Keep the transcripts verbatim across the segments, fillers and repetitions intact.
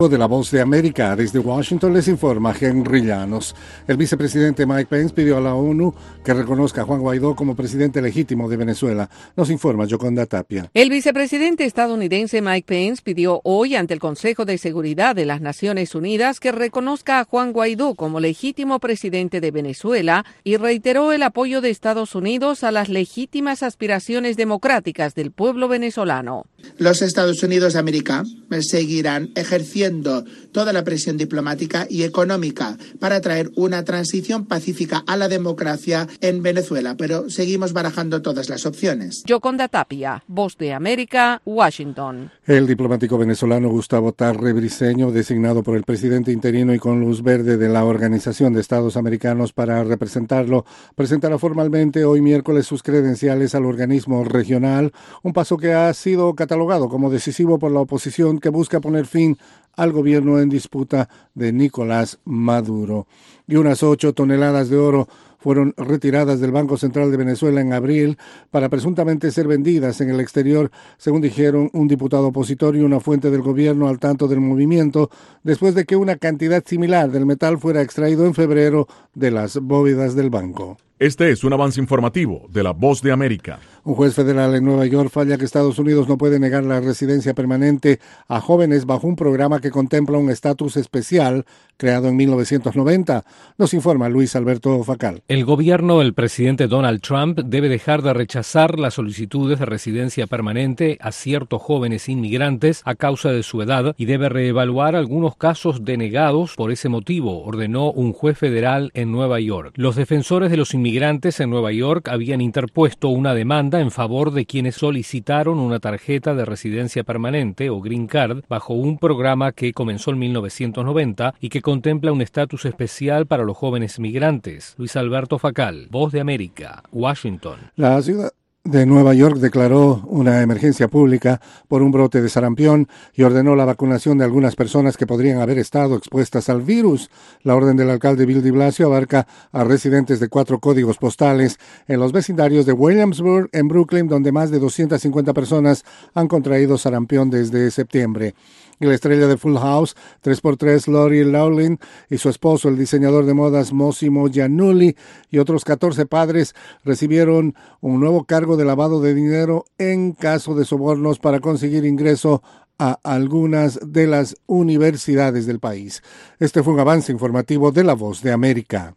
De la Voz de América, desde Washington les informa Henry Llanos. El vicepresidente Mike Pence pidió a la ONU que reconozca a Juan Guaidó como presidente legítimo de Venezuela. Nos informa Yoconda Tapia. El vicepresidente estadounidense Mike Pence pidió hoy ante el Consejo de Seguridad de las Naciones Unidas que reconozca a Juan Guaidó como legítimo presidente de Venezuela y reiteró el apoyo de Estados Unidos a las legítimas aspiraciones democráticas del pueblo venezolano. Los Estados Unidos de América seguirán ejerciendo toda la presión diplomática y económica para traer una transición pacífica a la democracia en Venezuela, pero seguimos barajando todas las opciones. Yoconda Tapia, Voz de América, Washington. El diplomático venezolano Gustavo Tarre Briceño, designado por el presidente interino y con luz verde de la Organización de Estados Americanos para representarlo, presentará formalmente hoy miércoles sus credenciales al organismo regional, un paso que ha sido catalogado como decisivo por la oposición que busca poner fin al gobierno en disputa de Nicolás Maduro. Y unas ocho toneladas de oro fueron retiradas del Banco Central de Venezuela en abril para presuntamente ser vendidas en el exterior, según dijeron un diputado opositor y una fuente del gobierno al tanto del movimiento, después de que una cantidad similar del metal fuera extraído en febrero de las bóvedas del banco. Este es un avance informativo de La Voz de América. Un juez federal en Nueva York falla que Estados Unidos no puede negar la residencia permanente a jóvenes bajo un programa que contempla un estatus especial creado en mil novecientos noventa. Nos informa Luis Alberto Facal. El gobierno del presidente Donald Trump debe dejar de rechazar las solicitudes de residencia permanente a ciertos jóvenes inmigrantes a causa de su edad y debe reevaluar algunos casos denegados por ese motivo, ordenó un juez federal en Nueva York. Los defensores de los inmigrantes en Nueva York habían interpuesto una demanda en favor de quienes solicitaron una tarjeta de residencia permanente o Green Card bajo un programa que comenzó en mil novecientos noventa y que contempla un estatus especial para los jóvenes migrantes. Luis Alberto Facal, Voz de América, Washington. La ciudad de Nueva York declaró una emergencia pública por un brote de sarampión y ordenó la vacunación de algunas personas que podrían haber estado expuestas al virus. La orden del alcalde Bill de Blasio abarca a residentes de cuatro códigos postales en los vecindarios de Williamsburg, en Brooklyn, donde más de doscientas cincuenta personas han contraído sarampión desde septiembre. Y la estrella de Full House, tres por tres Lori Loughlin, y su esposo, el diseñador de modas Mossimo Giannulli, y otros catorce padres recibieron un nuevo cargo de lavado de dinero en caso de sobornos para conseguir ingreso a algunas de las universidades del país. Este fue un avance informativo de La Voz de América.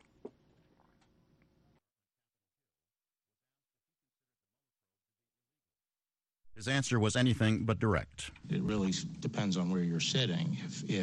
His answer was anything but direct. It really depends on where you're sitting. If, if